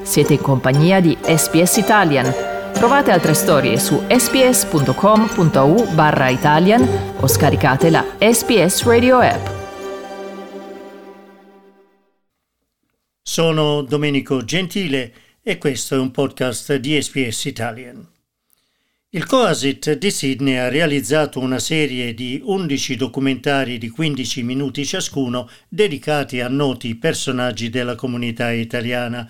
Siete in compagnia di SBS Italian. Trovate altre storie su sbs.com.au/Italian o scaricate la SBS Radio app. Sono Domenico Gentile e questo è un podcast di SBS Italian. Il Coasit di Sydney ha realizzato una serie di 11 documentari di 15 minuti ciascuno dedicati a noti personaggi della comunità italiana.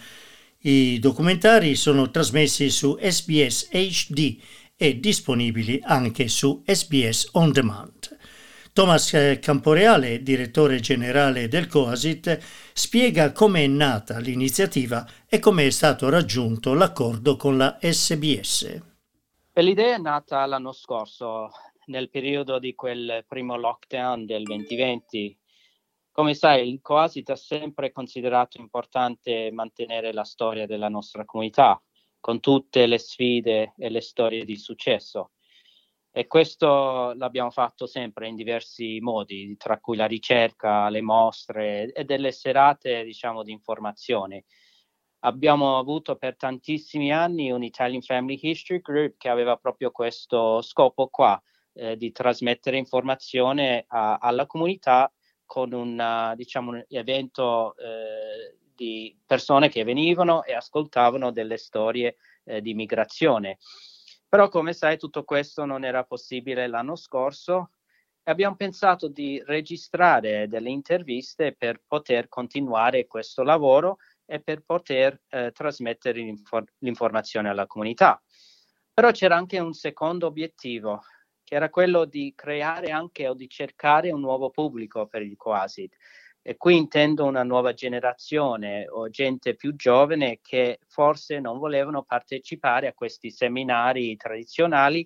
I documentari sono trasmessi su SBS HD e disponibili anche su SBS On Demand. Thomas Camporeale, direttore generale del Coasit, spiega come è nata l'iniziativa e come è stato raggiunto l'accordo con la SBS. L'idea è nata l'anno scorso, nel periodo di quel primo lockdown del 2020. Come sai, il Coasit ha sempre considerato importante mantenere la storia della nostra comunità, con tutte le sfide e le storie di successo. E questo l'abbiamo fatto sempre in diversi modi, tra cui la ricerca, le mostre e delle serate, di informazione. Abbiamo avuto per tantissimi anni un Italian Family History Group che aveva proprio questo scopo qua, di trasmettere informazione alla comunità con un evento di persone che venivano e ascoltavano delle storie di migrazione. Però come sai tutto questo non era possibile l'anno scorso e abbiamo pensato di registrare delle interviste per poter continuare questo lavoro e per poter trasmettere l'informazione alla comunità. Però c'era anche un secondo obiettivo, che era quello di creare anche o di cercare un nuovo pubblico per il Coasit. E qui intendo una nuova generazione o gente più giovane che forse non volevano partecipare a questi seminari tradizionali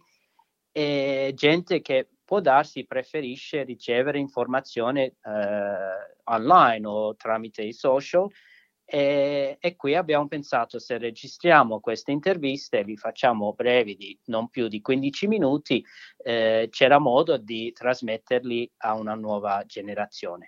e gente che può darsi preferisce ricevere informazione online o tramite i social. E qui abbiamo pensato, se registriamo queste interviste, li facciamo brevi di non più di 15 minuti, c'era modo di trasmetterli a una nuova generazione.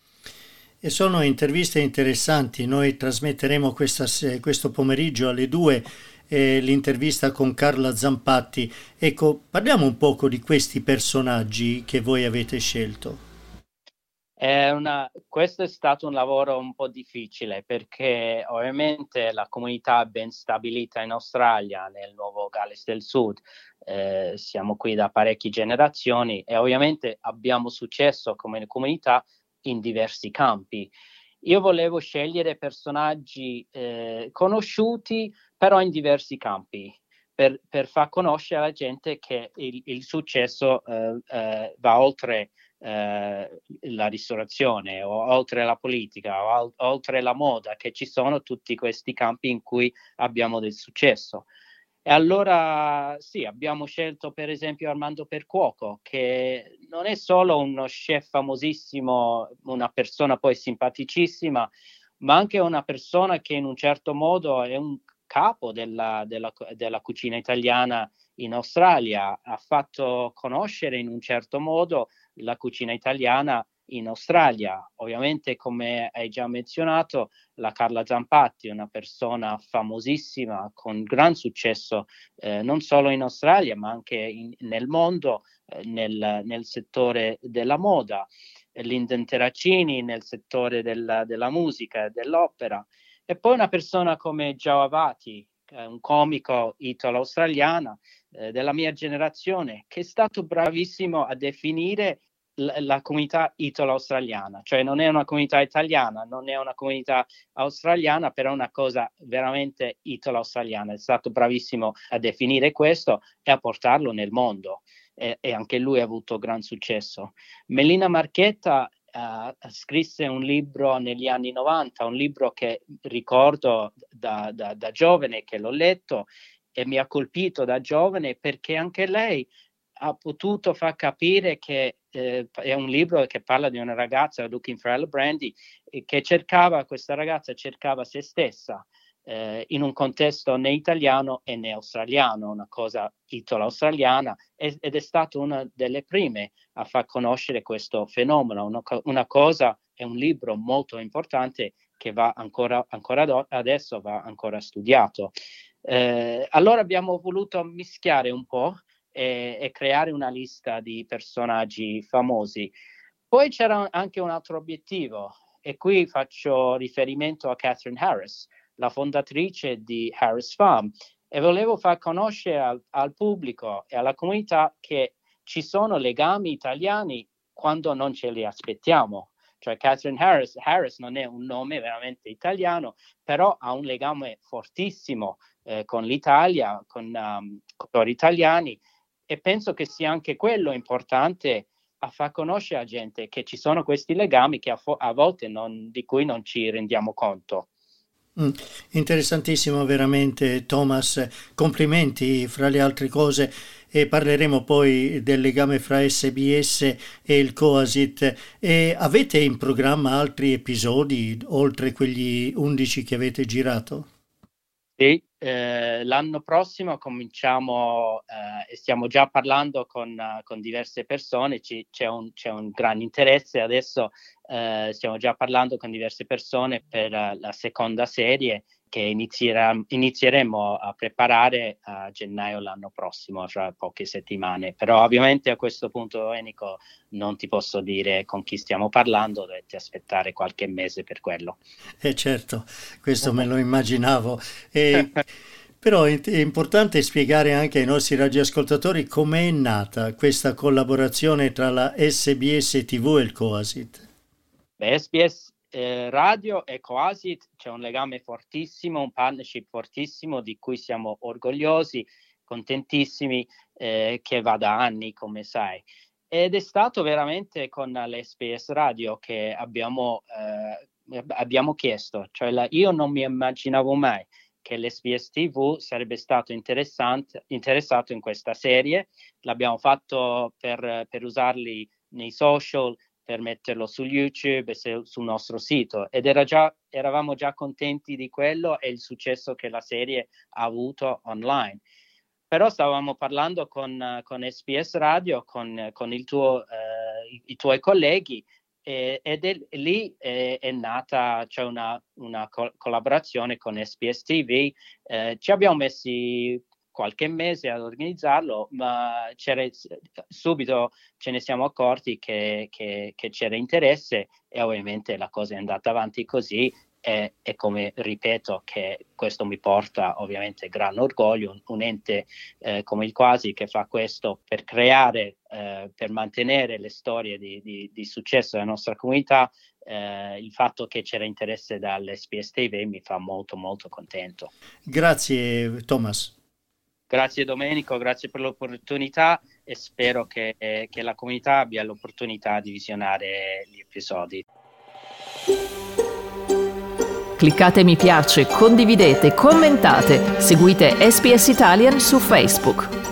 E sono interviste interessanti. Noi trasmetteremo questo pomeriggio alle 2 l'intervista con Carla Zampatti. Ecco, parliamo un poco di questi personaggi che voi avete scelto. Questo è stato un lavoro un po' difficile perché ovviamente la comunità è ben stabilita in Australia, nel Nuovo Galles del Sud, siamo qui da parecchie generazioni e ovviamente abbiamo successo come comunità in diversi campi. Io volevo scegliere personaggi conosciuti però in diversi campi per far conoscere alla gente che il successo va oltre la ristorazione o oltre la politica o oltre la moda, che ci sono tutti questi campi in cui abbiamo del successo. E allora sì, abbiamo scelto per esempio Armando Percuoco, che non è solo uno chef famosissimo, una persona poi simpaticissima, ma anche una persona che in un certo modo è un capo della cucina italiana in Australia, ha fatto conoscere in un certo modo la cucina italiana in Australia. Ovviamente, come hai già menzionato, la Carla Zampatti, una persona famosissima con gran successo non solo in Australia ma anche nel mondo, nel settore della moda. Linden Terracini nel settore della musica e dell'opera. E poi una persona come Joe Avati, un comico italo-australiano della mia generazione, che è stato bravissimo a definire la comunità italo-australiana, cioè non è una comunità italiana, non è una comunità australiana, però è una cosa veramente italo-australiana. È stato bravissimo a definire questo e a portarlo nel mondo e anche lui ha avuto gran successo. Melina Marchetta scrisse un libro negli anni 90, un libro che ricordo da giovane, che l'ho letto e mi ha colpito da giovane perché anche lei ha potuto far capire che è un libro che parla di una ragazza, Looking for Ella Brandy, che questa ragazza cercava se stessa in un contesto né italiano e né australiano, una cosa italo-australiana, ed è stata una delle prime a far conoscere questo fenomeno. Una cosa è un libro molto importante che va ancora adesso va ancora studiato. Allora abbiamo voluto mischiare un po' e creare una lista di personaggi famosi. Poi c'era anche un altro obiettivo, e qui faccio riferimento a Catherine Harris, la fondatrice di Harris Farm, e volevo far conoscere al pubblico e alla comunità che ci sono legami italiani quando non ce li aspettiamo. Cioè Catherine Harris non è un nome veramente italiano, però ha un legame fortissimo con l'Italia, con autori italiani, e penso che sia anche quello importante, a far conoscere a gente che ci sono questi legami che a volte di cui non ci rendiamo conto. Interessantissimo veramente, Thomas, complimenti fra le altre cose, e parleremo poi del legame fra SBS e il Coasit. E avete in programma altri episodi oltre quegli 11 che avete girato? Sì, l'anno prossimo cominciamo e stiamo già parlando con diverse persone, c'è un gran interesse adesso, stiamo già parlando con diverse persone per la seconda serie che inizieremo a preparare a gennaio l'anno prossimo, fra poche settimane. Però ovviamente a questo punto, Enico, non ti posso dire con chi stiamo parlando, dovete aspettare qualche mese per quello. Certo, questo me lo immaginavo. Però è importante spiegare anche ai nostri radioascoltatori com'è nata questa collaborazione tra la SBS TV e il Coasit. SBS Radio e Coasit c'è un legame fortissimo, un partnership fortissimo di cui siamo orgogliosi, contentissimi, che va da anni, come sai. Ed è stato veramente con l'SBS Radio che abbiamo chiesto, cioè io non mi immaginavo mai che l'SBS TV sarebbe stato interessato in questa serie. L'abbiamo fatto per usarli nei social, per metterlo su YouTube e sul nostro sito, ed eravamo già contenti di quello e il successo che la serie ha avuto online. Però stavamo parlando con SBS Radio, con i tuoi colleghi, ed lì è nata, c'è una collaborazione con SBS TV. Ci abbiamo messi qualche mese ad organizzarlo, ma subito ce ne siamo accorti che c'era interesse, e ovviamente la cosa è andata avanti così, e come ripeto, che questo mi porta ovviamente gran orgoglio, un ente come il Quasi che fa questo per creare, per mantenere le storie di successo della nostra comunità. Il fatto che c'era interesse dall'SBS TV mi fa molto molto contento. Grazie Thomas. Grazie Domenico, grazie per l'opportunità, e spero che la comunità abbia l'opportunità di visionare gli episodi. Cliccate mi piace, condividete, commentate, seguite SBS Italian su Facebook.